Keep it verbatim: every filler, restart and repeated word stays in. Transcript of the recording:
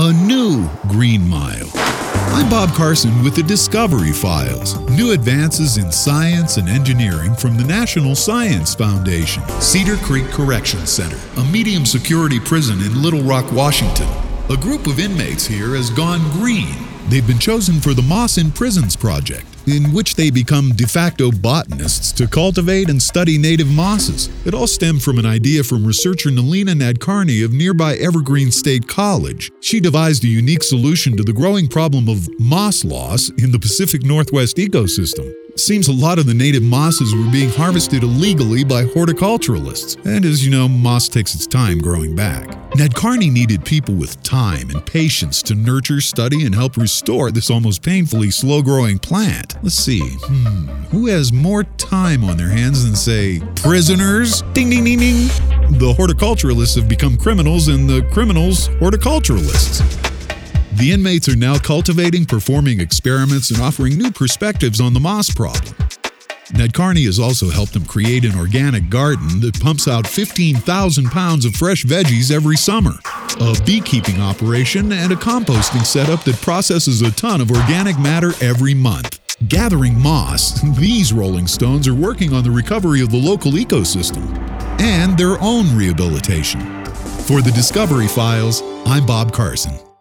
A new Green Mile. I'm Bob Carson with the Discovery Files. New advances in science and engineering from the National Science Foundation. Cedar Creek Correction Center, a medium security prison in Little Rock, Washington. A group of inmates here has gone green. They've been chosen for the Moss in Prisons project, in which they become de facto botanists to cultivate and study native mosses. It all stemmed from an idea from researcher Nalina Nadkarni of nearby Evergreen State College. She devised a unique solution to the growing problem of moss loss in the Pacific Northwest ecosystem. Seems a lot of the native mosses were being harvested illegally by horticulturalists, and as you know, moss takes its time growing back. Nadkarni needed people with time and patience to nurture, study, and help restore this almost painfully slow-growing plant. Let's see, hmm, who has more time on their hands than, say, prisoners? Ding, ding, ding, ding. The horticulturalists have become criminals, and the criminals, horticulturalists. The inmates are now cultivating, performing experiments, and offering new perspectives on the moss problem. Nadkarni has also helped them create an organic garden that pumps out fifteen thousand pounds of fresh veggies every summer, a beekeeping operation, and a composting setup that processes a ton of organic matter every month. Gathering moss, these Rolling Stones are working on the recovery of the local ecosystem and their own rehabilitation. For the Discovery Files, I'm Bob Carson.